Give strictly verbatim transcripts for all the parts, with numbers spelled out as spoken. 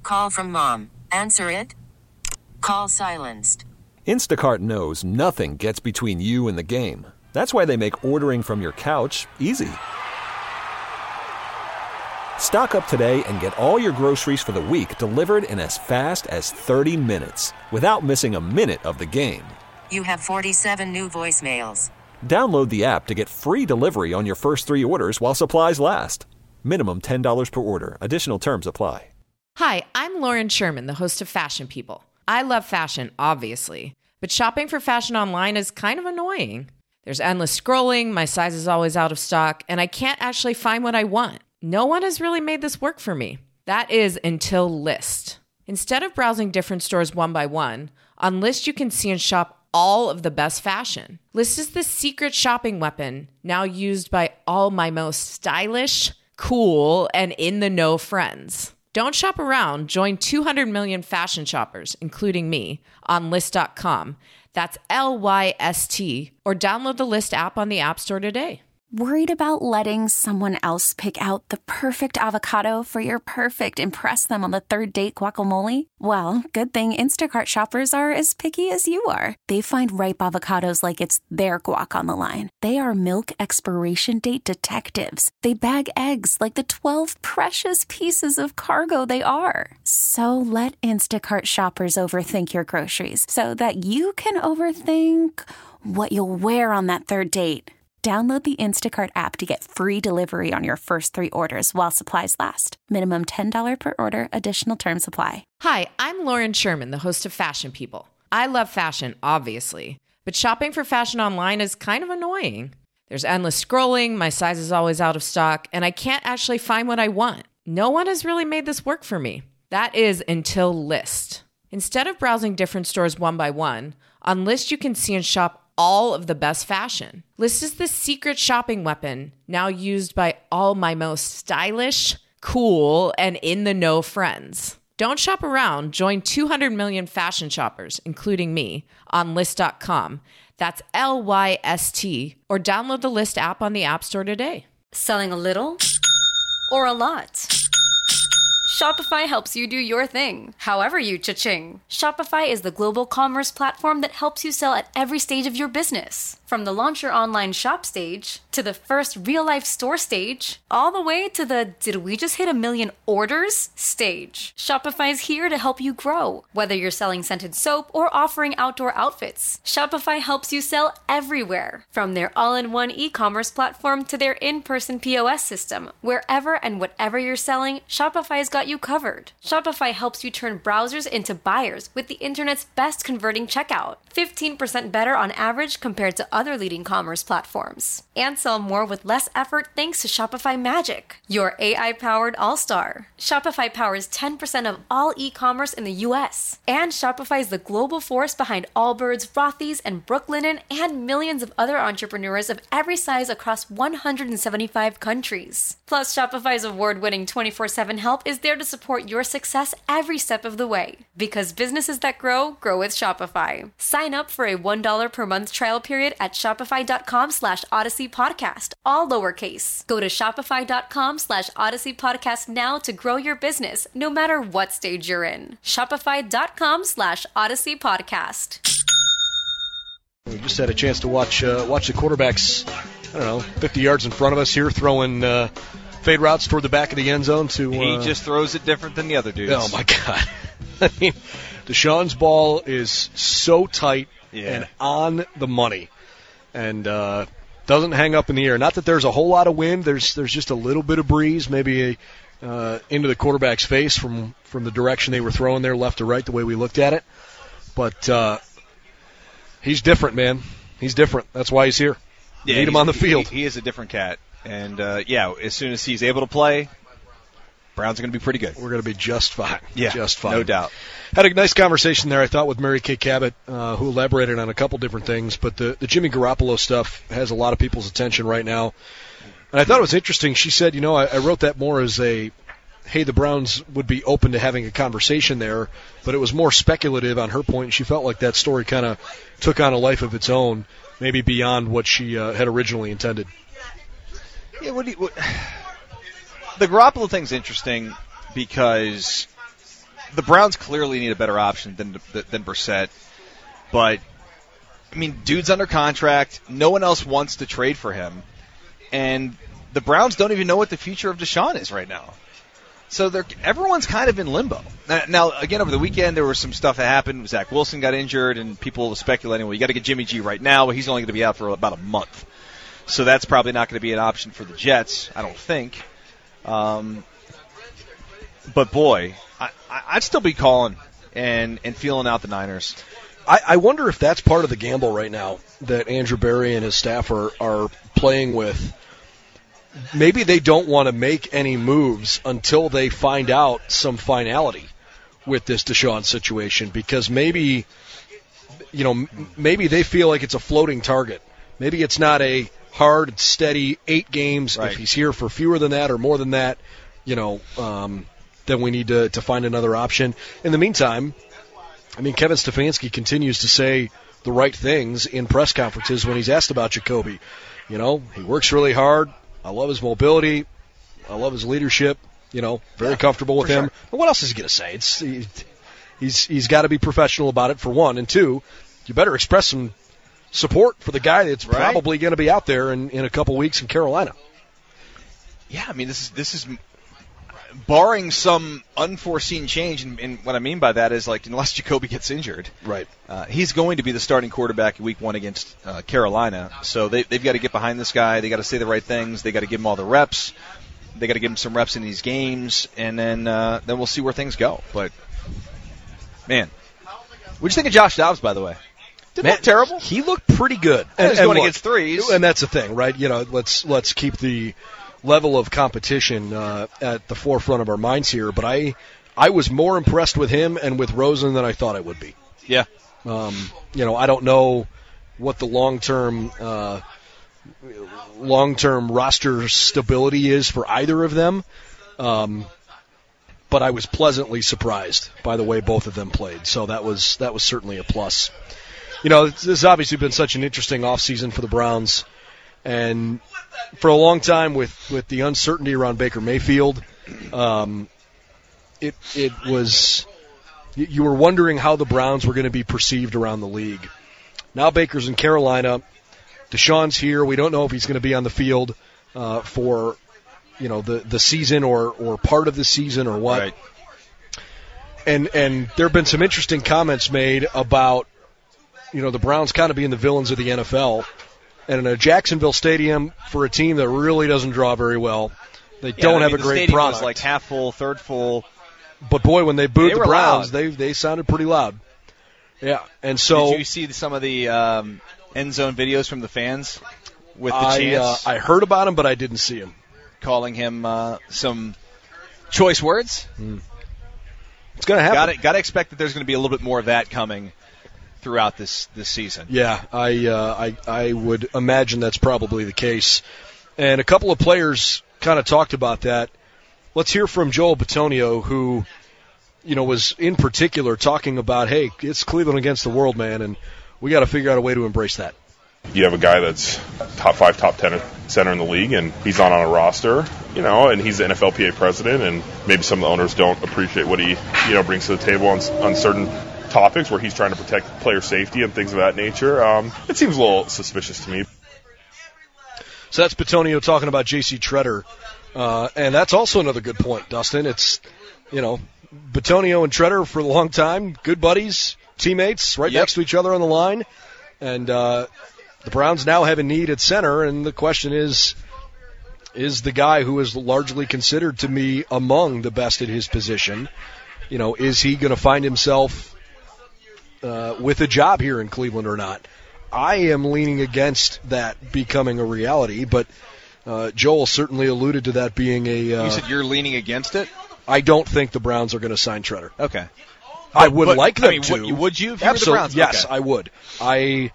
Call from mom. Answer it. Call silenced. Instacart knows nothing gets between you and the game. That's why they make ordering from your couch easy. Stock up today and get all your groceries for the week delivered in as fast as thirty minutes without missing a minute of the game. You have forty-seven new voicemails. Download the app to get free delivery on your first three orders while supplies last. Minimum ten dollars per order. Additional terms apply. Hi, I'm Lauren Sherman, the host of Fashion People. I love fashion, obviously, but shopping for fashion online is kind of annoying. There's endless scrolling, my size is always out of stock, and I can't actually find what I want. No one has really made this work for me. That is until Lyst. Instead of browsing different stores one by one, on Lyst you can see and shop all of the best fashion. Lyst is the secret shopping weapon now used by all my most stylish, cool, and in-the-know friends. Don't shop around. Join two hundred million fashion shoppers, including me, on Lyst dot com. That's L Y S T, or download the Lyst app on the App Store today. Worried about letting someone else pick out the perfect avocado for your perfect impress them on the third date guacamole? Well, good thing Instacart shoppers are as picky as you are. They find ripe avocados like it's their guac on the line. They are milk expiration date detectives. They bag eggs like the twelve precious pieces of cargo they are. So let Instacart shoppers overthink your groceries so that you can overthink what you'll wear on that third date. Download the Instacart app to get free delivery on your first three orders while supplies last. Minimum ten dollars per order. Additional terms apply. Hi, I'm Lauren Sherman, the host of Fashion People. I love fashion, obviously, but shopping for fashion online is kind of annoying. There's endless scrolling, my size is always out of stock, and I can't actually find what I want. No one has really made this work for me. That is until Lyst. Instead of browsing different stores one by one, on Lyst you can see and shop all of the best fashion. Lyst is the secret shopping weapon now used by all my most stylish, cool, and in-the-know friends. Don't shop around. Join two hundred million fashion shoppers, including me, on Lyst dot com. That's L Y S T, or download the Lyst app on the App Store today. Selling a little or a lot? Shopify helps you do your thing, however you cha-ching. Shopify is the global commerce platform that helps you sell at every stage of your business. From the launch your online shop stage, to the first real-life store stage, all the way to the did we just hit a million orders stage. Shopify's here to help you grow. Whether you're selling scented soap or offering outdoor outfits, Shopify helps you sell everywhere. From their all-in-one e-commerce platform to their in-person P O S system, wherever and whatever you're selling, Shopify's got you covered. Shopify helps you turn browsers into buyers with the internet's best converting checkout. fifteen percent better on average compared to other leading commerce platforms. And sell more with less effort thanks to Shopify Magic, your A I-powered all-star. Shopify powers ten percent of all e-commerce in the U S. And Shopify is the global force behind Allbirds, Rothy's, and Brooklinen, and millions of other entrepreneurs of every size across one hundred seventy-five countries. Plus, Shopify's award-winning twenty-four seven help is there to support your success every step of the way. Because businesses that grow, grow with Shopify. Sign up for a one dollar per month trial period at shopify.com slash Odyssey Podcast, all lowercase. Go to shopify.com slash Odyssey Podcast now to grow your business, no matter what stage you're in. Shopify.com slash Odyssey Podcast. We just had a chance to watch uh, watch the quarterbacks, I don't know, fifty yards in front of us here, throwing uh, fade routes toward the back of the end zone. To uh, He just throws it different than the other dudes. Oh, my God. I mean, Deshaun's ball is so tight yeah. and on the money. And uh, doesn't hang up in the air. Not that there's a whole lot of wind. There's there's just a little bit of breeze, maybe a, uh, into the quarterback's face from, from the direction they were throwing there, left to right, the way we looked at it. But uh, he's different, man. He's different. That's why he's here. Yeah, Need him on the field. He, he is a different cat. And, uh, yeah, as soon as he's able to play, Browns are going to be pretty good. We're going to be just fine. Yeah, just fine. No doubt. Had a nice conversation there, I thought, with Mary Kay Cabot, uh, who elaborated on a couple different things. But the, the Jimmy Garoppolo stuff has a lot of people's attention right now. And I thought it was interesting. She said, you know, I, I wrote that more as a, hey, the Browns would be open to having a conversation there. But it was more speculative on her point. And she felt like that story kind of took on a life of its own, maybe beyond what she uh, had originally intended. Yeah, what do you, what, the Garoppolo thing's interesting because the Browns clearly need a better option than than Brissett. But, I mean, dude's under contract. No one else wants to trade for him. And the Browns don't even know what the future of Deshaun is right now. So they're, everyone's kind of in limbo. Now, now, again, over the weekend, there was some stuff that happened. Zach Wilson got injured, and people were speculating, well, you got to get Jimmy G right now. Well, he's only going to be out for about a month. So that's probably not going to be an option for the Jets, I don't think. Um, but, boy, I, I'd still be calling and, and feeling out the Niners. I, I wonder if that's part of the gamble right now that Andrew Berry and his staff are, are playing with. Maybe they don't want to make any moves until they find out some finality with this Deshaun situation, because maybe, you know, maybe they feel like it's a floating target. Maybe it's not a hard, steady eight games. Right. If he's here for fewer than that or more than that, you know, um, then we need to, to find another option. In the meantime, I mean, Kevin Stefanski continues to say the right things in press conferences when he's asked about Jacoby. You know, he works really hard. I love his mobility. I love his leadership. You know, very yeah, comfortable with him. Sure. But what else is he going to say? It's he, he's he's got to be professional about it, for one, and two, you better express some support for the guy that's right. probably going to be out there in, in a couple weeks in Carolina. Yeah, I mean, this is this is barring some unforeseen change, and, and what I mean by that is, like, unless Jacoby gets injured, right? Uh, he's going to be the starting quarterback in Week One against uh, Carolina. So they, they've got to get behind this guy. They got to say the right things. They got to give him all the reps. They got to give him some reps in these games, and then uh, then we'll see where things go. But man, what'd you think of Josh Dobbs, by the way? Didn't Man, look terrible. He looked pretty good. And, and he's going look, against threes, and that's the thing, right? You know, let's let's keep the level of competition uh, at the forefront of our minds here. But I, I was more impressed with him and with Rosen than I thought I would be. Yeah. Um, you know, I don't know what the long-term, uh, long-term roster stability is for either of them, um, but I was pleasantly surprised by the way both of them played. So that was that was certainly a plus. You know, this has obviously been such an interesting offseason for the Browns. And for a long time, with, with the uncertainty around Baker Mayfield, um, it it was you were wondering how the Browns were going to be perceived around the league. Now Baker's in Carolina, Deshaun's here. We don't know if he's going to be on the field uh, for you know the, the season or, or part of the season or what. Right. And and there have been some interesting comments made about you know the Browns kind of being the villains of the N F L. And in a Jacksonville stadium for a team that really doesn't draw very well, they yeah, don't I have mean, a great the stadium product. was like half full, third full. But boy, when they booed they the were Browns, loud. they they sounded pretty loud. Yeah, and so did you see some of the um, end zone videos from the fans with the I, chants? Uh, I heard about him, but I didn't see him. Calling him uh, some choice words. Mm. It's going to happen. Got to got to expect that there's going to be a little bit more of that coming throughout this this season. Yeah, I uh, I I would imagine that's probably the case. And a couple of players kind of talked about that. Let's hear from Joel Bitonio, who, you know, was in particular talking about, hey, it's Cleveland against the world, man, and we got to figure out a way to embrace that. You have a guy that's top five, top ten center in the league, and he's not on a roster, you know, and he's the N F L P A president, and maybe some of the owners don't appreciate what he, you know, brings to the table on, on certain topics where he's trying to protect player safety and things of that nature. Um, it seems a little suspicious to me. So that's Bitonio talking about J C Tretter. Uh, and that's also another good point, Dustin. It's, you know, Bitonio and Tretter for a long time, good buddies, teammates, right yep. next to each other on the line. And uh, the Browns now have a need at center, and the question is, is the guy who is largely considered to me among the best at his position, you know, is he going to find himself uh, with a job here in Cleveland or not? I am leaning against that becoming a reality, but uh, Joel certainly alluded to that being a... Uh, you said you're leaning against it? I don't think the Browns are going to sign Tretter. Okay. I would but, like them I mean, to. Would, would you if you Absolutely. were the Browns? Yes, okay. I would. I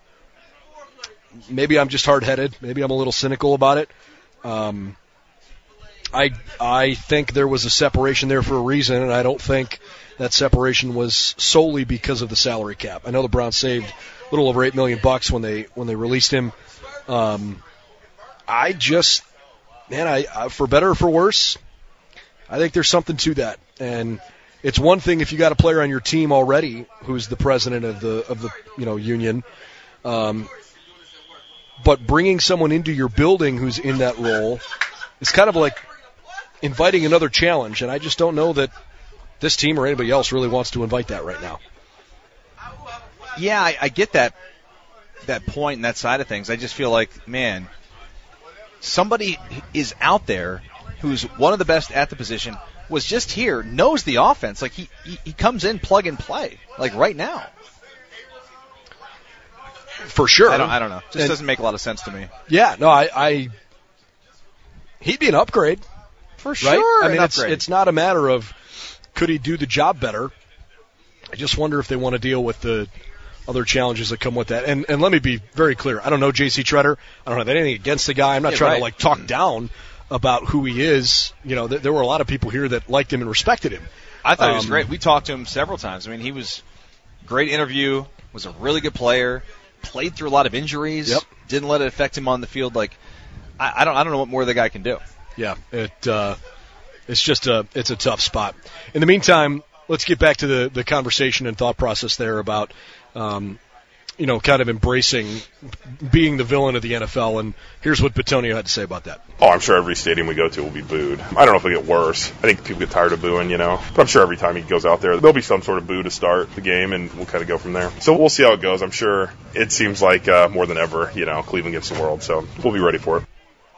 maybe I'm just hard-headed. Maybe I'm a little cynical about it. Um, I I think there was a separation there for a reason, and I don't think that separation was solely because of the salary cap. I know the Browns saved a little over eight million bucks when they when they released him. Um, I just, man, I, I for better or for worse, I think there's something to that, and it's one thing if you got a player on your team already who's the president of the of the you know union, um, but bringing someone into your building who's in that role is kind of like inviting another challenge, and I just don't know that this team or anybody else really wants to invite that right now. Yeah, I, I get that that point and that side of things. I just feel like, man, somebody is out there who's one of the best at the position, was just here, knows the offense. Like, he, he, he comes in plug and play, like right now. For sure. I don't, I don't know. Just and, doesn't make a lot of sense to me. Yeah, no, I, I he'd be an upgrade. For right? sure. I mean, an it's upgrade. it's not a matter of could he do the job better. I just wonder if they want to deal with the other challenges that come with that. And and let me be very clear. I don't know J C Tretter. I don't have anything against the guy. I'm not yeah, trying right. to, like, talk down about who he is. You know, th- there were a lot of people here that liked him and respected him. I thought um, he was great. We talked to him several times. I mean, he was great interview, was a really good player, played through a lot of injuries, yep. didn't let it affect him on the field. Like, I, I don't I don't know what more the guy can do. Yeah, it uh, it's just a it's a tough spot. In the meantime, let's get back to the, the conversation and thought process there about um, you know, kind of embracing being the villain of the N F L, and here's what Bitonio had to say about that. Oh, I'm sure every stadium we go to will be booed. I don't know if it'll get worse. I think people get tired of booing, you know. But I'm sure every time he goes out there, there'll be some sort of boo to start the game, and we'll kind of go from there. So we'll see how it goes. I'm sure it seems like uh, more than ever, you know, Cleveland against the world. So we'll be ready for it.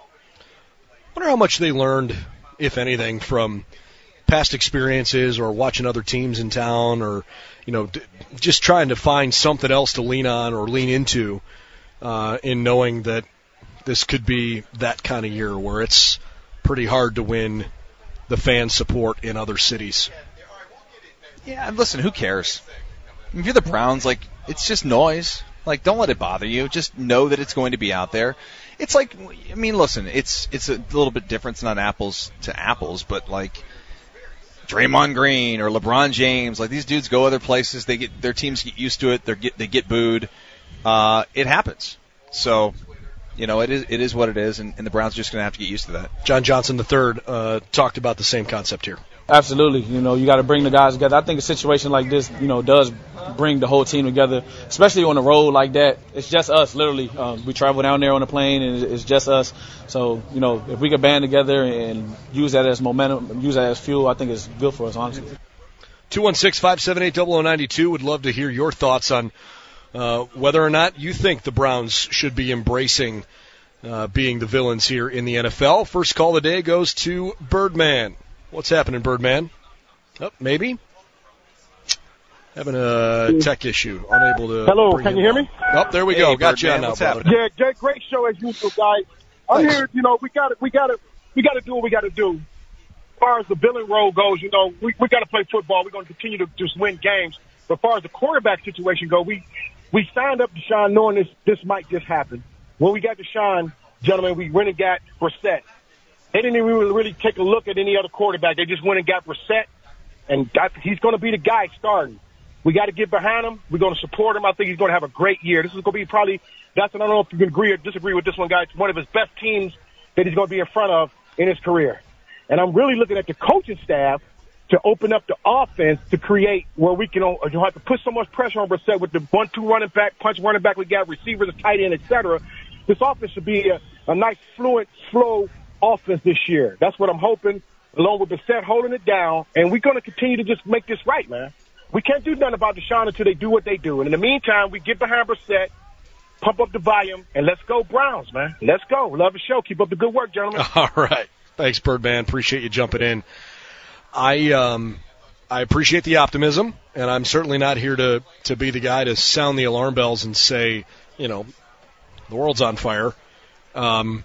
I wonder how much they learned, if anything, from past experiences or watching other teams in town, or, you know, d- just trying to find something else to lean on or lean into uh, in knowing that this could be that kind of year where it's pretty hard to win the fan support in other cities. Yeah, and listen, who cares? If you're the Browns, like, it's just noise. Like, don't let it bother you. Just know that it's going to be out there. It's like, I mean, listen, it's it's a little bit different. It's not apples to apples, but, like, Draymond Green or LeBron James, like, these dudes go other places. They get their teams get used to it. They get they get booed. Uh, it happens. So, you know, it is it is what it is, and, and the Browns are just going to have to get used to that. John Johnson the third uh, talked about the same concept here. Absolutely. You know, you got to bring the guys together. I think a situation like this, you know, does bring the whole team together, especially on a road like that. It's just us, literally. Um, we travel down there on a plane, and it's just us. So, you know, if we could band together and use that as momentum, use that as fuel, I think it's good for us, honestly. two one six, five seven eight, zero zero nine two. Would love to hear your thoughts on uh, whether or not you think the Browns should be embracing uh, being the villains here in the N F L. First call of the day goes to Birdman. What's happening, Birdman? Oh, maybe. Having a tech issue. Unable to. Hello, bring can him you hear on. me? Oh, there we Hey, go. Got you on Birdman, now, what's brother. Yeah, great, great show as usual, guys. I'm Thanks. here. You know, we got to, we got to, we got to do what we got to do. As far as the villain role goes, you know, we we got to play football. We're going to continue to just win games. But as far as the quarterback situation go, we we signed up Deshaun knowing this this might just happen. When we got Deshaun, gentlemen, we went and got Brissett. They didn't even really take a look at any other quarterback. They just went and got Brissett, and that, he's going to be the guy starting. We got to get behind him. We're going to support him. I think he's going to have a great year. This is going to be probably, that's, I don't know if you can agree or disagree with this one, guys, one of his best teams that he's going to be in front of in his career. And I'm really looking at the coaching staff to open up the offense to create where we can, you know, have to put so much pressure on Brissett with the one two running back, punch running back we got, receivers, tight end, et cetera. This offense should be a, a nice, fluent, slow offense this year. That's what I'm hoping, along with Brissett holding it down. And we're going to continue to just make this right, man. We can't do nothing about Deshaun until they do what they do. And in the meantime, we get behind Brissett, pump up the volume, and let's go Browns, man. Let's go. Love the show. Keep up the good work, gentlemen. All right. Thanks, Birdman. Appreciate you jumping in. I um, I appreciate the optimism, and I'm certainly not here to, to be the guy to sound the alarm bells and say, you know, the world's on fire. Um,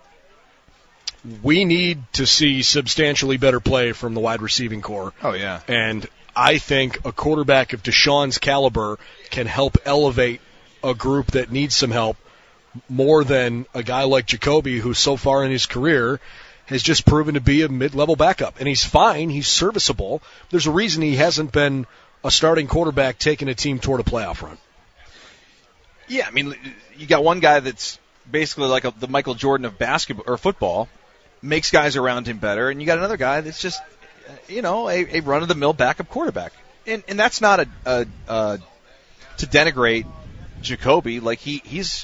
we need to see substantially better play from the wide receiving core. Oh, yeah. And I think a quarterback of Deshaun's caliber can help elevate a group that needs some help more than a guy like Jacoby, who so far in his career has just proven to be a mid-level backup. And he's fine. He's serviceable. There's a reason he hasn't been a starting quarterback taking a team toward a playoff run. Yeah, I mean, you got one guy that's basically like a, the Michael Jordan of basketball or football, makes guys around him better, and you got another guy that's just you know, a, a run-of-the-mill backup quarterback. And and that's not a, a, a to denigrate Jacoby. Like, he, he's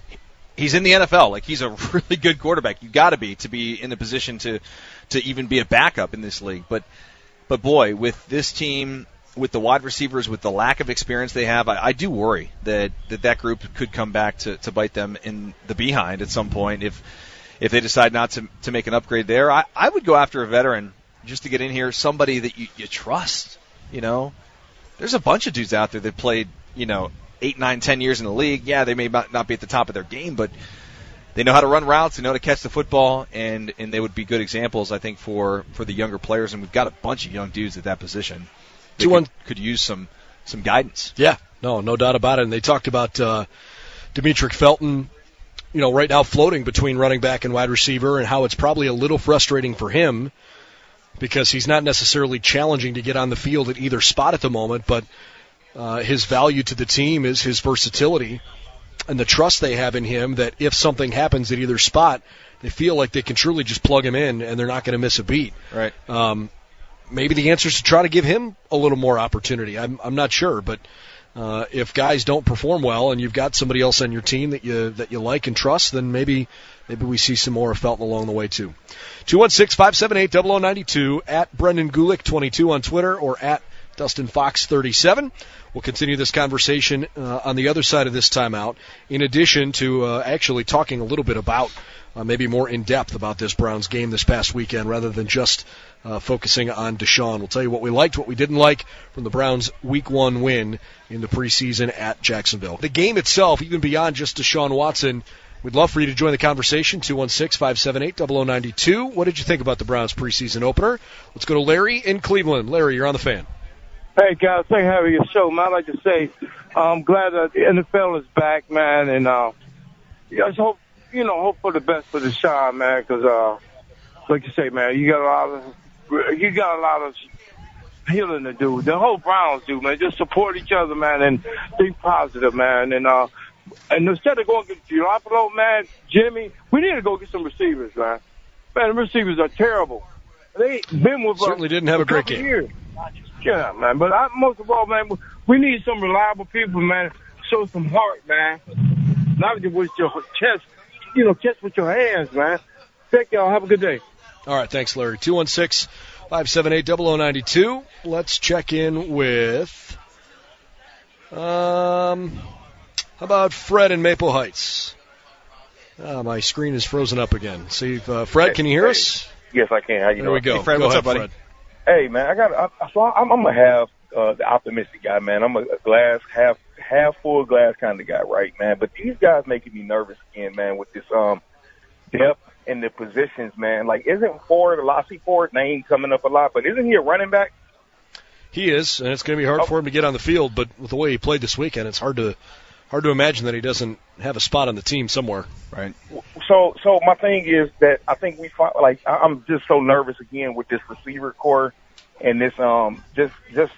he's in the N F L. Like, he's a really good quarterback. You got to be to be in the position to to even be a backup in this league. But but boy, with this team, with the wide receivers, with the lack of experience they have, I, I do worry that, that that group could come back to, to bite them in the behind at some point if if they decide not to to make an upgrade there. I, I would go after a veteran just to get in here, somebody that you, you trust. You know, there's a bunch of dudes out there that played, you know, eight, nine, ten years in the league. Yeah, they may not be at the top of their game, but they know how to run routes, they know how to catch the football, and, and they would be good examples, I think, for, for the younger players. And we've got a bunch of young dudes at that position that Two could, one. could use some some guidance. Yeah, no, no doubt about it. And they talked about uh, Demetric Felton, you know, right now floating between running back and wide receiver, and how it's probably a little frustrating for him because he's not necessarily challenging to get on the field at either spot at the moment, but uh, his value to the team is his versatility and the trust they have in him that if something happens at either spot, they feel like they can truly just plug him in and they're not going to miss a beat. Right. Um, maybe the answer is to try to give him a little more opportunity. I'm, I'm not sure, but uh, if guys don't perform well and you've got somebody else on your team that you that you like and trust, then maybe maybe we see some more of Felton along the way too. two one six, five seven eight, zero zero nine two, at Brendan Gulick twenty-two on Twitter or at Dustin Fox thirty-seven. We'll continue this conversation uh, on the other side of this timeout, in addition to uh, actually talking a little bit about uh, maybe more in depth about this Browns game this past weekend rather than just uh, focusing on Deshaun. We'll tell you what we liked, what we didn't like from the Browns' week one win in the preseason at Jacksonville. The game itself, even beyond just Deshaun Watson, we'd love for you to join the conversation, two one six, five seven eight, zero zero nine two. What did you think about the Browns' preseason opener? Let's go to Larry in Cleveland. Larry, you're on the Fan. Hey, guys, thank you for having your show, man. I'd like to say I'm glad that the N F L is back, man, and uh, yeah, I just hope, you know, hope for the best for Deshaun, man, because, uh, like you say, man, you got a lot of, you got a lot of healing to do. The whole Browns do, man. Just support each other, man, and think positive, man. And uh, and instead of going to get Garoppolo, man, Jimmy, we need to go get some receivers, man. Man, the receivers are terrible. They been with us certainly didn't have a great game. Years. Yeah, man. But I, most of all, man, we need some reliable people, man. Show some heart, man. Not just with your chest, you know, chest with your hands, man. Thank y'all. Have a good day. All right, thanks, Larry. two one six, five seven eight, zero zero nine two. Let's check in with, um, how about Fred in Maple Heights? Oh, my screen is frozen up again. See, uh, Fred, can you hear us? Yes, I can. How you there doing? we go. Hey, Fred, go what's ahead, up, buddy? Fred. Hey, man, I got. I, so I'm, I'm gonna have uh, the optimistic guy, man. I'm a glass half half full glass kind of guy, right, man? But these guys making me nervous again, man, with this um depth in the positions, man. Like, isn't Ford, Lassie Ford name coming up a lot? But isn't he a running back? He is, and it's going to be hard oh. for him to get on the field. But with the way he played this weekend, it's hard to hard to imagine that he doesn't have a spot on the team somewhere. Right. So, so my thing is that I think we find, like, I'm just so nervous again with this receiver core and this um just just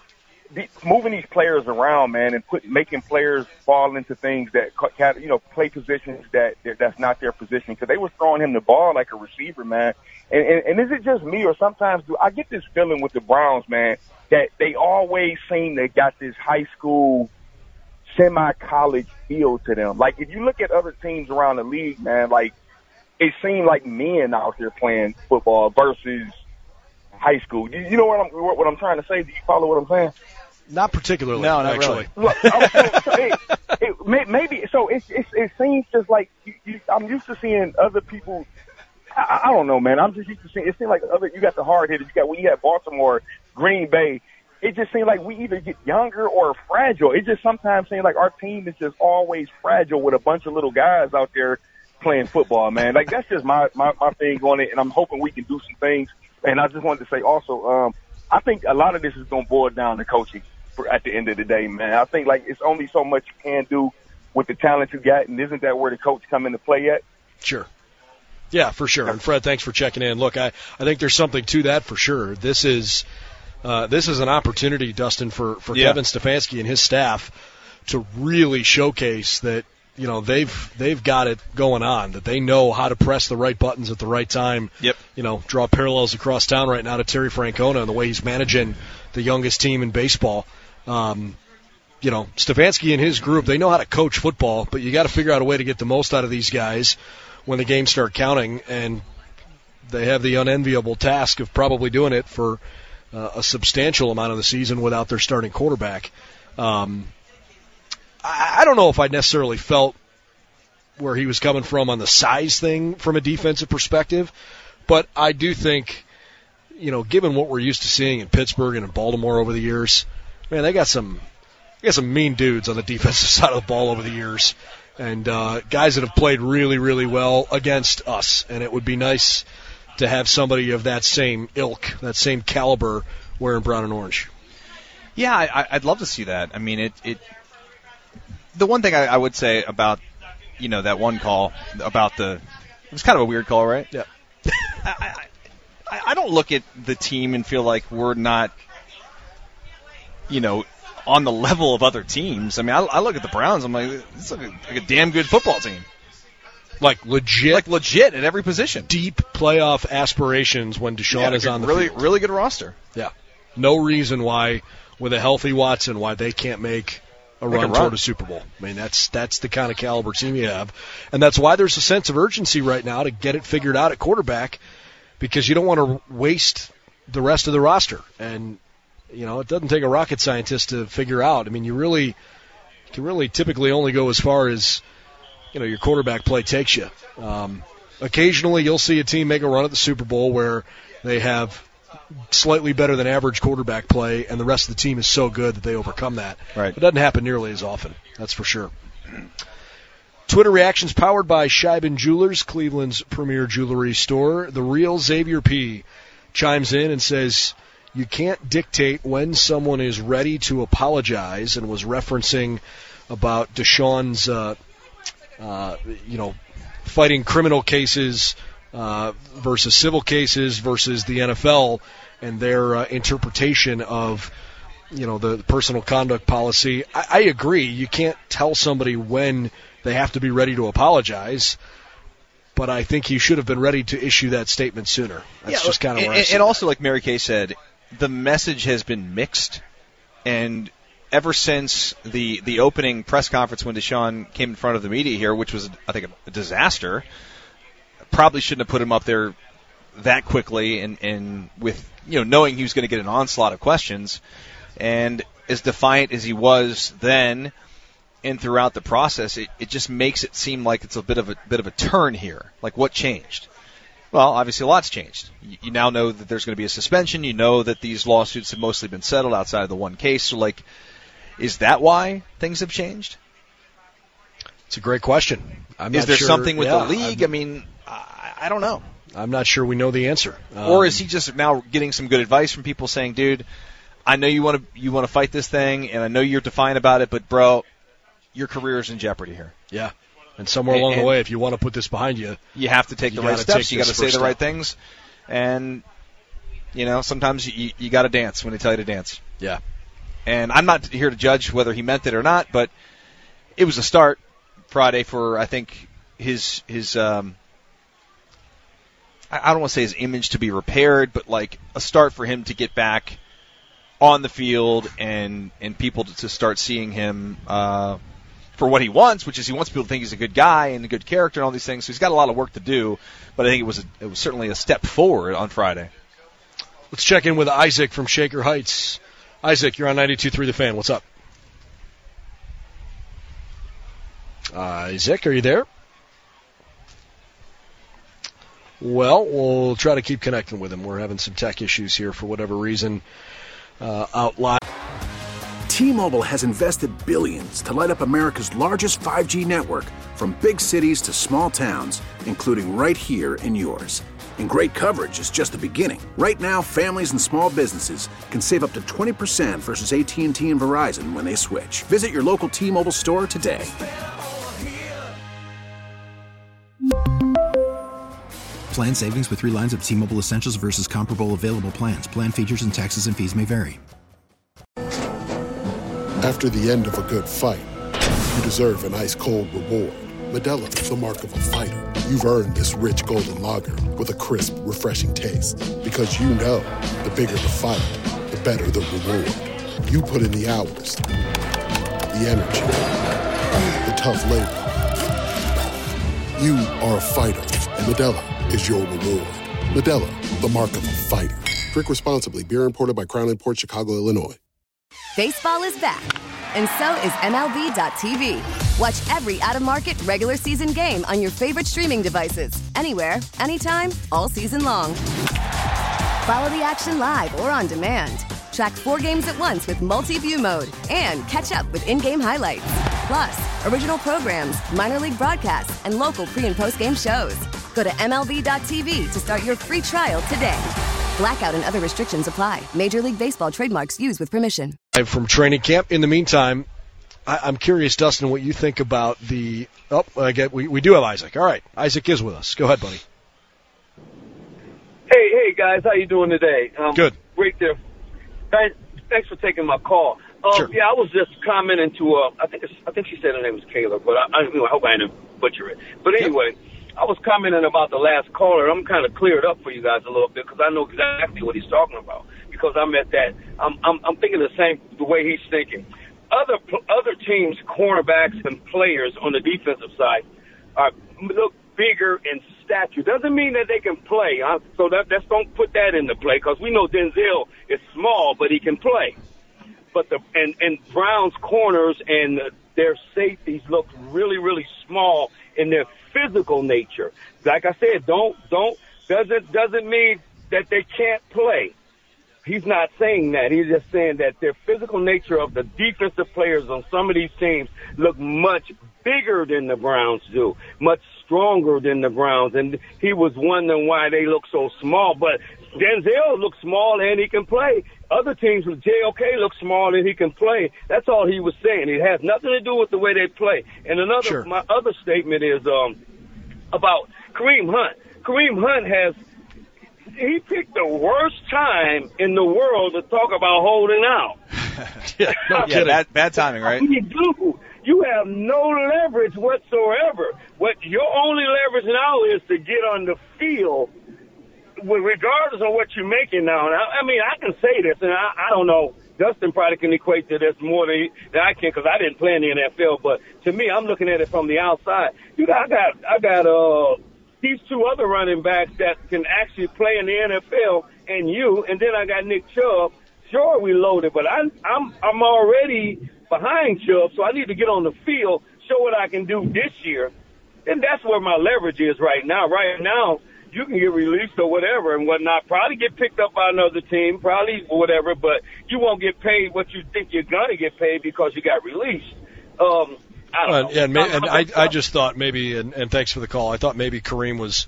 moving these players around, man, and put making players fall into things that, you know, play positions that that's not their position, because they were throwing him the ball like a receiver, man. And, and and is it just me, or sometimes do I get this feeling with the Browns, man, that they always seem they got this high school, semi-college feel to them? Like, if you look at other teams around the league, man, like, it seemed like men out here playing football versus high school. You, you know what I'm what I'm trying to say? Do you follow what I'm saying? Not particularly. No, not actually. really. Look, so, so it, it, may, maybe so. It, it it seems just like you, you, I'm used to seeing other people. I, I don't know, man. I'm just used to seeing. It seems like other. You got the hard hitters. You got when you had Baltimore, Green Bay. It just seems like we either get younger or fragile. It just sometimes seems like our team is just always fragile with a bunch of little guys out there playing football, man. Like, that's just my my, my thing on it, and I'm hoping we can do some things. And I just wanted to say also, um, I think a lot of this is going to boil down to coaching for, at the end of the day, man. I think, like, it's only so much you can do with the talent you got, and isn't that where the coach come into play yet? Sure. Yeah, for sure. And, Fred, thanks for checking in. Look, I, I think there's something to that for sure. This is uh, this is an opportunity, Dustin, for, for yeah. Kevin Stefanski and his staff to really showcase that you know, they've they've got it going on, that they know how to press the right buttons at the right time. Yep. You know, draw parallels across town right now to Terry Francona and the way he's managing the youngest team in baseball. Um, you know, Stefanski and his group, they know how to coach football, but you got to figure out a way to get the most out of these guys when the games start counting, and they have the unenviable task of probably doing it for uh, a substantial amount of the season without their starting quarterback. Um, I, I don't know if I necessarily felt where he was coming from on the size thing from a defensive perspective, but I do think, you know, given what we're used to seeing in Pittsburgh and in Baltimore over the years, man, they got some they got some mean dudes on the defensive side of the ball over the years, and uh, guys that have played really, really well against us, and it would be nice to have somebody of that same ilk, that same caliber, wearing brown and orange. Yeah, I, I'd love to see that. I mean, it. it the one thing I, I would say about, you know, that one call about the, it was kind of a weird call, right? Yeah. I, I, I don't look at the team and feel like we're not, you know, on the level of other teams. I mean, I, I look at the Browns, I'm like, it's like a, like a damn good football team. Like legit, like legit at every position. Deep playoff aspirations when Deshaun yeah, is on the really, field. Really good roster. Yeah, no reason why, with a healthy Watson, why they can't make a run, a run toward a Super Bowl. I mean, that's that's the kind of caliber team you have, and that's why there's a sense of urgency right now to get it figured out at quarterback, because you don't want to waste the rest of the roster. And you know, it doesn't take a rocket scientist to figure out. I mean, you really you can really typically only go as far as, you know, your quarterback play takes you. Um, occasionally you'll see a team make a run at the Super Bowl where they have slightly better than average quarterback play, and the rest of the team is so good that they overcome that. Right. It doesn't happen nearly as often, that's for sure. Twitter reactions powered by Scheiben Jewelers, Cleveland's premier jewelry store. The real Xavier P. chimes in and says, you can't dictate when someone is ready to apologize, and was referencing about Deshaun's uh, Uh, you know, fighting criminal cases uh, versus civil cases versus the N F L and their uh, interpretation of, you know, the, the personal conduct policy. I, I agree. You can't tell somebody when they have to be ready to apologize, but I think he should have been ready to issue that statement sooner. That's yeah, just kind of where and, I see and that. also, like Mary Kay said, the message has been mixed, and ever since the, the opening press conference when Deshaun came in front of the media here, which was, I think, a, a disaster, probably shouldn't have put him up there that quickly and, and with, you know, knowing he was going to get an onslaught of questions. And as defiant as he was then and throughout the process, it, it just makes it seem like it's a bit of a bit of a turn here. Like, what changed? Well, obviously a lot's changed. You, you now know that there's going to be a suspension. You know that these lawsuits have mostly been settled outside of the one case. So, like, is that why things have changed? It's a great question. I'm is not there sure. something with yeah, the league? I'm, I mean, I, I don't know. I'm not sure we know the answer. Um, or is he just now getting some good advice from people saying, dude, I know you want to you want to fight this thing, and I know you're defiant about it, but, bro, your career is in jeopardy here. Yeah. And somewhere and, along and the way, if you want to put this behind you, you have to take the right steps. You got to say the right things. And, you know, sometimes you, you got to dance when they tell you to dance. Yeah. And I'm not here to judge whether he meant it or not, but it was a start Friday for, I think, his his um, I don't want to say his image to be repaired, but like a start for him to get back on the field and and people to, to start seeing him uh, for what he wants, which is he wants people to think he's a good guy and a good character and all these things. So he's got a lot of work to do, but I think it was a, it was certainly a step forward on Friday. Let's check in with Isaac from Shaker Heights. Isaac, you're on ninety-two point three The Fan. What's up? Uh, Isaac, are you there? Well, we'll try to keep connecting with him. We're having some tech issues here for whatever reason uh, out live. T-Mobile has invested billions to light up America's largest five G network, from big cities to small towns, including right here in yours. And great coverage is just the beginning. Right now, families and small businesses can save up to twenty percent versus A T and T and Verizon when they switch. Visit your local T-Mobile store today. Plan savings with three lines of T-Mobile Essentials versus comparable available plans. Plan features and taxes and fees may vary. After the end of a good fight, you deserve an ice-cold reward. Modelo is the mark of a fighter. You've earned this rich golden lager with a crisp, refreshing taste. Because you know, the bigger the fight, the better the reward. You put in the hours, the energy, the tough labor. You are a fighter, and Modelo is your reward. Modelo, the mark of a fighter. Drink responsibly. Beer imported by Crown Imports, Chicago, Illinois. Baseball is back, and so is M L B dot T V. Watch every out-of-market regular season game on your favorite streaming devices, anywhere, anytime, all season long. Follow the action live or on demand. Track four games at once with multi-view mode and catch up with in-game highlights. Plus, original programs, minor league broadcasts, and local pre- and post-game shows. Go to M L B dot T V to start your free trial today. Blackout and other restrictions apply. Major League Baseball trademarks used with permission. From training camp. In the meantime, I, I'm curious, Dustin, what you think about the. Oh, I get we we do have Isaac. All right, Isaac is with us. Go ahead, buddy. Hey, hey guys, how you doing today? Um, Good. Great there. Thanks, thanks for taking my call. Um, sure. Yeah, I was just commenting to. Uh, I think it's, I think she said her name was Kayla, but I, I, I hope I didn't butcher it. But anyway. Yep. I was commenting about the last caller. I'm kind of cleared up for you guys a little bit because I know exactly what he's talking about. Because I'm at that, I'm I'm, I'm thinking the same the way he's thinking. Other other teams' cornerbacks and players on the defensive side are look bigger in stature. Doesn't mean that they can play. Huh? So that let's don't put that into play because we know Denzel is small, but he can play. But the and and Brown's corners and their safeties look really really small in their physical nature. Like I said, don't don't doesn't doesn't mean that they can't play. He's not saying that. He's just saying that their physical nature of the defensive players on some of these teams look much bigger than the Browns do, much stronger than the Browns. And he was wondering why they look so small. But Denzel looks small and he can play. Other teams with J O K look small and he can play. That's all he was saying. It has nothing to do with the way they play. And another, sure. my other statement is um, about Kareem Hunt. Kareem Hunt has, he picked the worst time in the world to talk about holding out. yeah, no yeah bad, bad timing, right? You do. You have no leverage whatsoever. What your only leverage now is to get on the field, regardless of what you're making now. And I, I mean, I can say this, and I, I don't know. Dustin probably can equate to this more than, than I can because I didn't play in the N F L. But to me, I'm looking at it from the outside. You got, I got, I got uh, these two other running backs that can actually play in the N F L, and you, and then I got Nick Chubb. Sure, we loaded, but I'm, I'm, I'm already behind Chubb, so I need to get on the field, show what I can do this year, and that's where my leverage is right now. Right now, you can get released or whatever and whatnot, probably get picked up by another team, probably whatever, but you won't get paid what you think you're going to get paid because you got released. Um, I don't uh, know. And, may, and I, I just thought maybe, and, and thanks for the call, I thought maybe Kareem was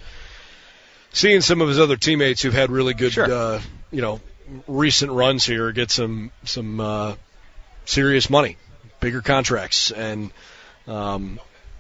seeing some of his other teammates who've had really good, sure. uh, you know, recent runs here get some, some uh, serious money, bigger contracts, and um,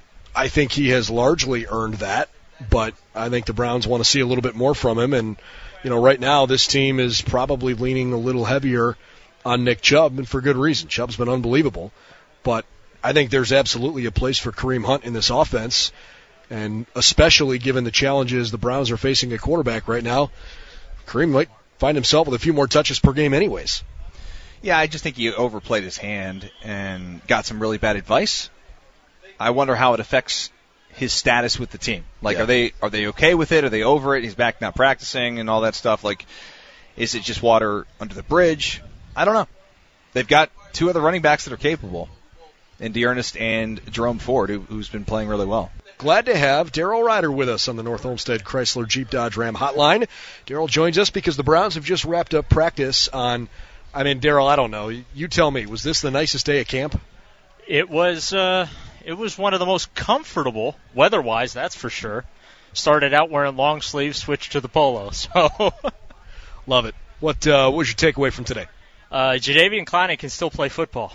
I think he has largely earned that. But I think the Browns want to see a little bit more from him. And, you know, right now this team is probably leaning a little heavier on Nick Chubb, and for good reason. Chubb's been unbelievable. But I think there's absolutely a place for Kareem Hunt in this offense, and especially given the challenges the Browns are facing at quarterback right now, Kareem might find himself with a few more touches per game anyways. Yeah, I just think he overplayed his hand and got some really bad advice. I wonder how it affects his status with the team. Like, yeah. are they are they okay with it? Are they over it? He's back not practicing and all that stuff. Like, is it just water under the bridge? I don't know. They've got two other running backs that are capable, in D'Ernest and Jerome Ford, who, who's been playing really well. Glad to have Darryl Ryder with us on the North Olmsted Chrysler Jeep Dodge Ram hotline. Darryl joins us because the Browns have just wrapped up practice on, I mean, Darryl, I don't know. You tell me, was this the nicest day at camp? It was, uh, it was one of the most comfortable, weather-wise, that's for sure. Started out wearing long sleeves, switched to the polo. So, love it. What, uh, what was your takeaway from today? Uh, Jadeveon Clowney can still play football.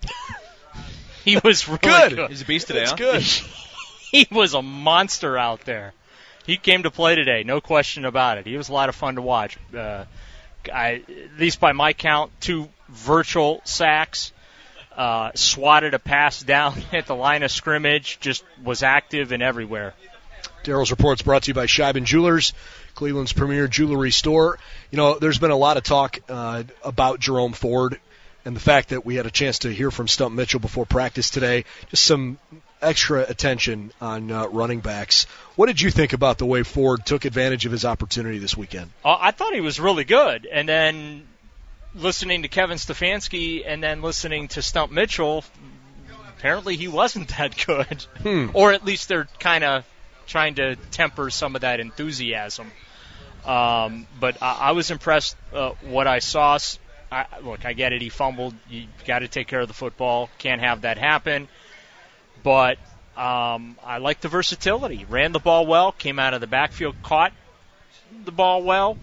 He was really good. good. He's a beast today, That's huh? good. He was a monster out there. He came to play today, no question about it. He was a lot of fun to watch. Uh, I, at least by my count, two virtual sacks. uh, swatted a pass down at the line of scrimmage, just was active and everywhere. Daryl's Report's brought to you by Scheiben Jewelers, Cleveland's premier jewelry store. You know, there's been a lot of talk uh, about Jerome Ford and the fact that we had a chance to hear from Stump Mitchell before practice today. Just some extra attention on uh, running backs. What did you think about the way Ford took advantage of his opportunity this weekend? Uh, I thought he was really good. And then listening to Kevin Stefanski and then listening to Stump Mitchell, apparently he wasn't that good. Hmm. Or at least they're kind of trying to temper some of that enthusiasm. Um, but I, I was impressed uh, what I saw. I, look, I get it. He fumbled. You got to take care of the football. Can't have that happen. But um, I like the versatility. Ran the ball well. Came out of the backfield. Caught the ball well.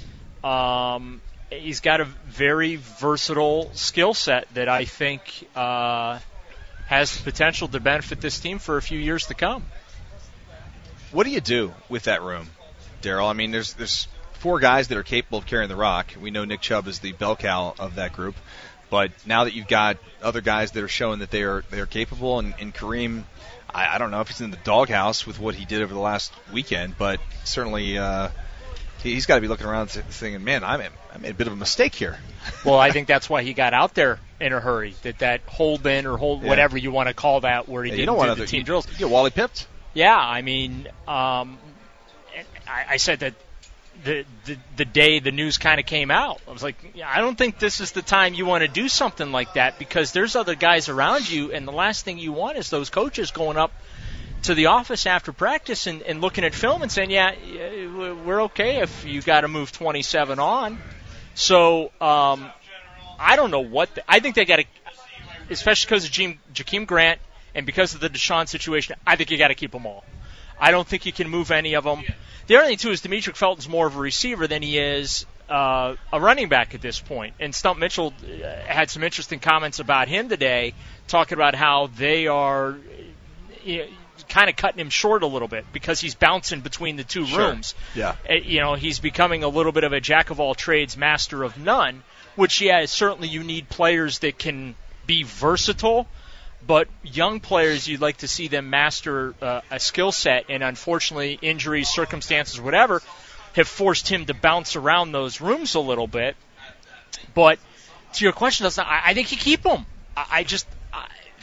Um, he's got a very versatile skill set that I think uh, has the potential to benefit this team for a few years to come. What do you do with that room, Daryl? I mean, there's there's four guys that are capable of carrying the rock. We know Nick Chubb is the bell cow of that group. But now that you've got other guys that are showing that they are they are capable, and, and Kareem, I, I don't know if he's in the doghouse with what he did over the last weekend, but certainly uh, he, he's got to be looking around thinking, man, I made, I made a bit of a mistake here. Well, I think that's why he got out there in a hurry, that that hold in or hold Yeah. whatever you want to call that, where he Yeah, didn't you don't do want the to team you, drills. You get Wally pipped. Yeah, I mean, um, I, I said that the, the the day the news kind of came out, I was like, yeah, I don't think this is the time you want to do something like that, because there's other guys around you, and the last thing you want is those coaches going up to the office after practice and, and looking at film and saying, yeah, we're okay if you got to move twenty-seven on. So um, I don't know what the, I think they got to, especially because of Jakeem, Jakeem Grant and because of the Deshaun situation, I think you got to keep them all. I don't think you can move any of them. The other thing, too, is Demetric Felton's more of a receiver than he is uh, a running back at this point. And Stump Mitchell uh, had some interesting comments about him today, talking about how they are you know, kind of cutting him short a little bit because he's bouncing between the two Sure. rooms. Yeah. Uh, you know, he's becoming a little bit of a jack-of-all-trades, master of none, which, yeah, certainly you need players that can be versatile. But young players, you'd like to see them master uh, a skill set, and unfortunately, injuries, circumstances, whatever, have forced him to bounce around those rooms a little bit. But to your question, that's not, I, I think you keep them. I, I just, I,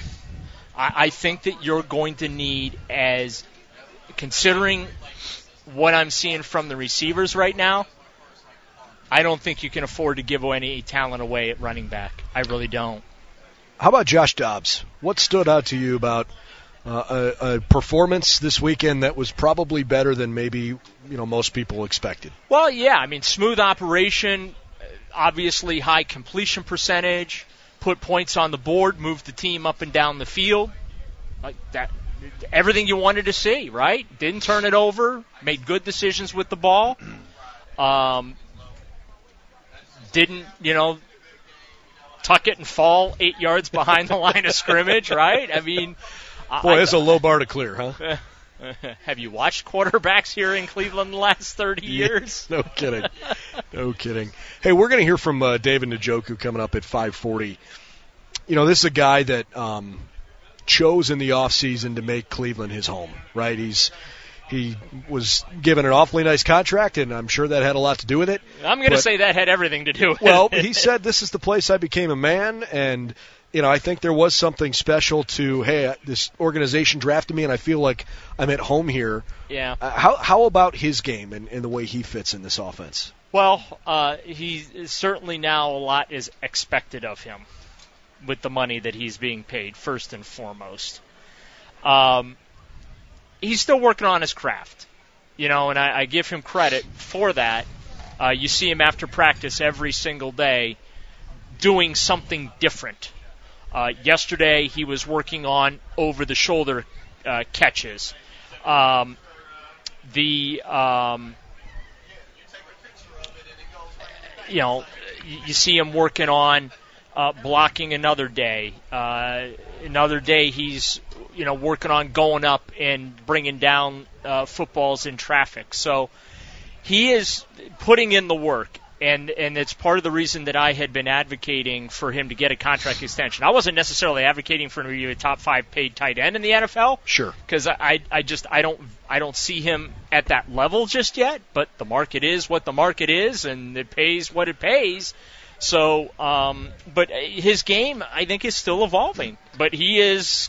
I think that you're going to need, as considering what I'm seeing from the receivers right now, I don't think you can afford to give any talent away at running back. I really don't. How about Josh Dobbs? What stood out to you about uh, a, a performance this weekend that was probably better than maybe you know most people expected? Well, yeah, I mean, smooth operation, obviously high completion percentage, put points on the board, moved the team up and down the field, like that. Everything you wanted to see, right? Didn't turn it over, made good decisions with the ball. Um, didn't, you know, tuck it and fall eight yards behind the line of scrimmage, right? I mean, boy, I, it's a low bar to clear, huh? Have you watched quarterbacks here in Cleveland the last thirty years? No kidding. No kidding. Hey, we're going to hear from uh, David Njoku coming up at five forty. You know, this is a guy that um, chose in the offseason to make Cleveland his home, right? He's He was given an awfully nice contract, and I'm sure that had a lot to do with it. I'm going to But- say that had everything to do with Well, it. he said, this is the place I became a man, and, you know, I think there was something special to, hey, this organization drafted me, and I feel like I'm at home here. Yeah. Uh, how how about his game and, and the way he fits in this offense? Well, uh, he certainly now a lot is expected of him with the money that he's being paid, first and foremost. Um, he's still working on his craft, you know, and I, I give him credit for that. Uh, you see him after practice every single day doing something different. Uh, yesterday he was working on over-the-shoulder uh, catches. Um, the um, you know, you see him working on uh, blocking another day. Uh, another day he's, you know, working on going up and bringing down uh, footballs in traffic. So he is putting in the work. And and it's part of the reason that I had been advocating for him to get a contract extension. I wasn't necessarily advocating for him to be a top five paid tight end in the N F L. Sure. Because I, I I just I don't I don't see him at that level just yet. But the market is what the market is, and it pays what it pays. So, um, but his game I think is still evolving. But he is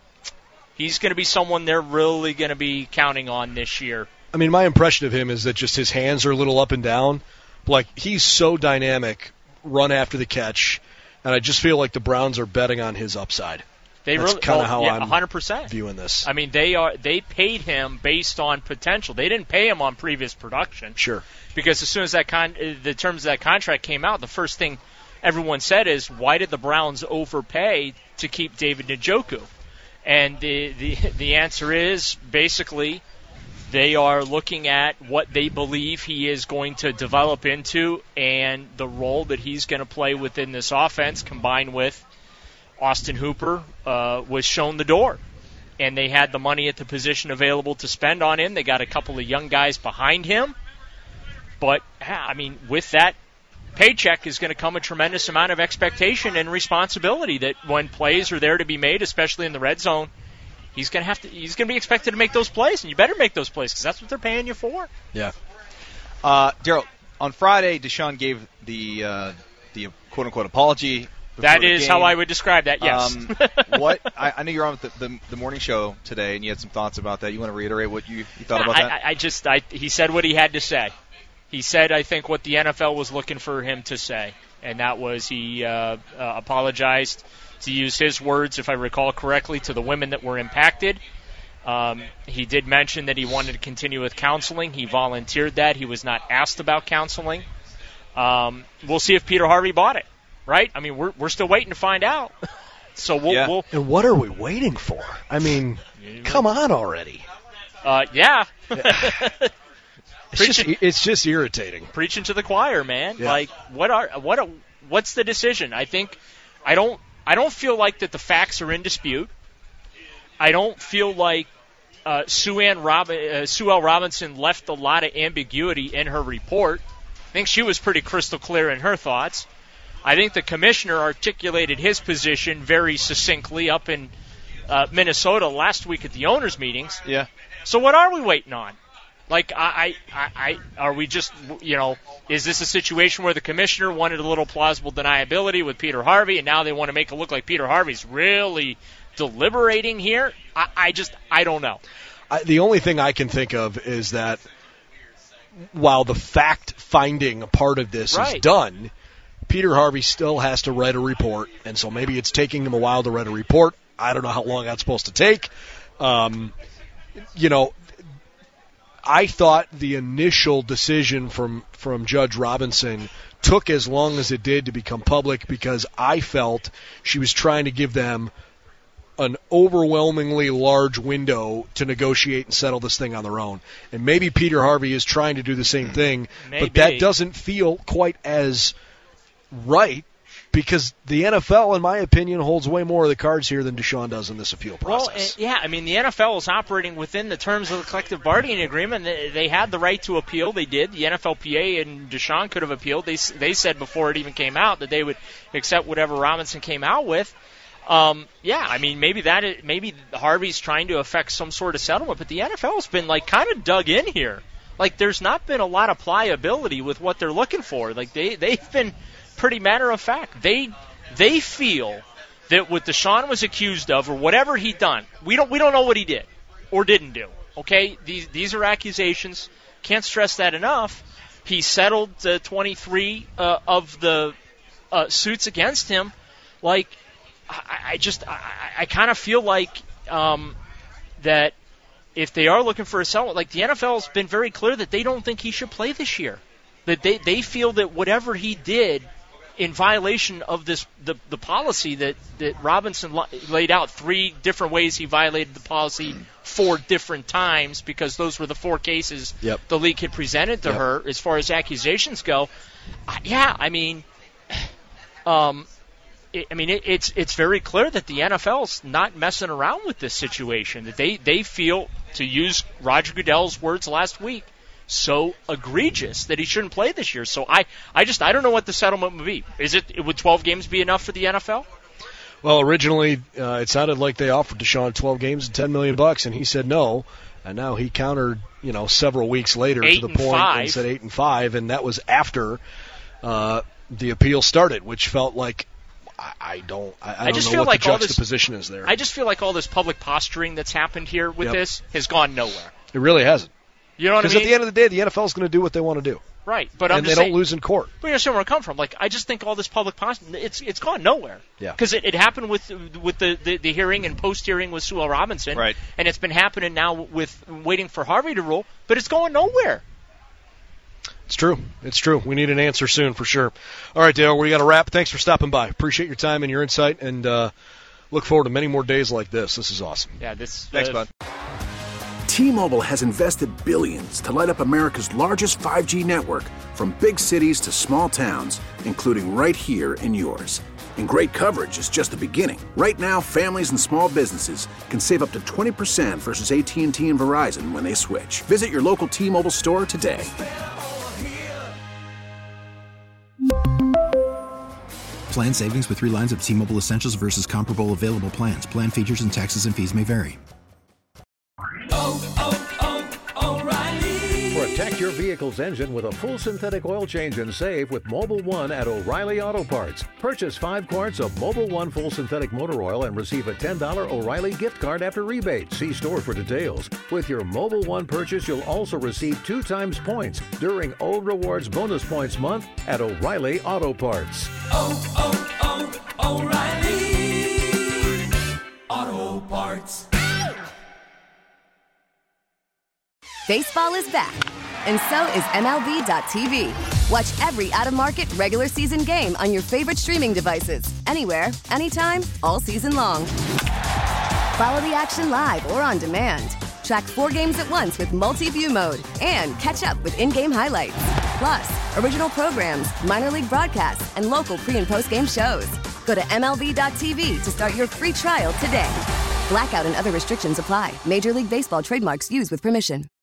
he's going to be someone they're really going to be counting on this year. I mean, my impression of him is that just his hands are a little up and down. Like, he's so dynamic, run after the catch, and I just feel like the Browns are betting on his upside. They That's really, kind of well, how yeah, I'm one hundred percent. viewing this. I mean, they are they paid him based on potential. They didn't pay him on previous production. Sure. Because as soon as that con- the terms of that contract came out, the first thing everyone said is, why did the Browns overpay to keep David Njoku? And the the the answer is basically, they are looking at what they believe he is going to develop into and the role that he's going to play within this offense, combined with Austin Hooper uh, was shown the door. And they had the money at the position available to spend on him. They got a couple of young guys behind him. But, I mean, with that paycheck is going to come a tremendous amount of expectation and responsibility that when plays are there to be made, especially in the red zone, He's gonna have to. He's gonna be expected to make those plays, and you better make those plays because that's what they're paying you for. Yeah. Uh, Daryl, on Friday, Deshaun gave the uh, the quote unquote apology. That is how I would describe that. Yes. Um, what I, I know you're on with the, the, the morning show today, and you had some thoughts about that. You want to reiterate what you, you thought no, about I, that? I, I just. I, he said what he had to say. He said, I think, what the N F L was looking for him to say, and that was he uh, uh, apologized. To use his words, if I recall correctly, to the women that were impacted. Um, he did mention that he wanted to continue with counseling. He volunteered that. He was not asked about counseling. Um, we'll see if Peter Harvey bought it, right? I mean, we're we're still waiting to find out. So we'll, yeah. we'll and what are we waiting for? I mean, come on already. Uh, yeah. it's, just, it's just irritating. Preaching to the choir, man. Yeah. Like, what are what? A, what's the decision? I think I don't. I don't feel like that the facts are in dispute. I don't feel like uh, Sue, Ann Rob- uh, Sue L. Robinson left a lot of ambiguity in her report. I think she was pretty crystal clear in her thoughts. I think the commissioner articulated his position very succinctly up in uh, Minnesota last week at the owners' meetings. Yeah. So what are we waiting on? Like, I, I, I, are we just, you know, is this a situation where the commissioner wanted a little plausible deniability with Peter Harvey, and now they want to make it look like Peter Harvey's really deliberating here? I, I just, I don't know. I, the only thing I can think of is that while the fact-finding part of this right. is done, Peter Harvey still has to write a report, and so maybe it's taking him a while to write a report. I don't know how long that's supposed to take. Um, you know, I thought the initial decision from, from Judge Robinson took as long as it did to become public because I felt she was trying to give them an overwhelmingly large window to negotiate and settle this thing on their own. And maybe Peter Harvey is trying to do the same thing, maybe. But that doesn't feel quite as right because the N F L, in my opinion, holds way more of the cards here than Deshaun does in this appeal process. Well, yeah, I mean, the N F L is operating within the terms of the collective bargaining agreement. They, they had the right to appeal. They did. The N F L P A and Deshaun could have appealed. They they said before it even came out that they would accept whatever Robinson came out with. Um, yeah, I mean, maybe that is, maybe Harvey's trying to affect some sort of settlement, but the N F L's been like kind of dug in here. Like, there's not been a lot of pliability with what they're looking for. Like, they they've been pretty matter of fact. They they feel that what Deshaun was accused of or whatever he done, we don't we don't know what he did or didn't do. Okay, these these are accusations. Can't stress that enough. He settled uh, twenty-three uh, of the uh, suits against him. Like, I, I just I, I kind of feel like um, that if they are looking for a settlement, like the N F L's been very clear that they don't think he should play this year. That they they feel that whatever he did in violation of this the, the policy that, that Robinson laid out, three different ways he violated the policy four different times because those were the four cases yep. the league had presented to yep. her as far as accusations go. Uh, yeah, I mean, um, it, I mean it, it's it's very clear that the N F L's not messing around with this situation. That they, they feel, to use Roger Goodell's words last week, so egregious that he shouldn't play this year. So I, I just I don't know what the settlement would be. Is it would twelve games be enough for the N F L? Well, originally uh, it sounded like they offered Deshaun twelve games and ten million bucks, and he said no. And now he countered, you know, several weeks later eight to the and point five. and said eight and five, and that was after uh, the appeal started, which felt like I, I don't, I, I I don't just know feel what like the all this- juxtaposition is there. I just feel like all this public posturing that's happened here with Yep. this has gone nowhere. It really hasn't. You know what I Because mean? at the end of the day, the N F L is going to do what they want to do. Right, but I'm and just they saying, don't lose in court. But you understand where I come from. Like, I just think all this public posturing, it's it's gone nowhere. Yeah. Because it, it happened with with the, the, the hearing and post-hearing with Sue L. Robinson. Right. And it's been happening now with waiting for Harvey to rule, but it's going nowhere. It's true. It's true. We need an answer soon for sure. All right, Dale, we got to wrap. Thanks for stopping by. Appreciate your time and your insight, and uh, look forward to many more days like this. This is awesome. Yeah, this. Thanks, uh, bud. T-Mobile has invested billions to light up America's largest five G network, from big cities to small towns, including right here in yours. And great coverage is just the beginning. Right now, families and small businesses can save up to twenty percent versus A T and T and Verizon when they switch. Visit your local T-Mobile store today. Plan savings with three lines of T-Mobile Essentials versus comparable available plans. Plan features and taxes and fees may vary. Protect your vehicle's engine with a full synthetic oil change and save with Mobil one at O'Reilly Auto Parts. Purchase five quarts of Mobil one full synthetic motor oil and receive a ten dollars O'Reilly gift card after rebate. See store for details. With your Mobil one purchase, you'll also receive two times points during O Rewards Bonus Points Month at O'Reilly Auto Parts. Oh, oh, oh, O'Reilly Auto Parts. Baseball is back, and so is M L B dot T V. Watch every out-of-market regular season game on your favorite streaming devices, anywhere, anytime, all season long. Follow the action live or on demand. Track four games at once with multi-view mode and catch up with in-game highlights. Plus, original programs, minor league broadcasts, and local pre- and post-game shows. Go to M L B dot T V to start your free trial today. Blackout and other restrictions apply. Major League Baseball trademarks used with permission.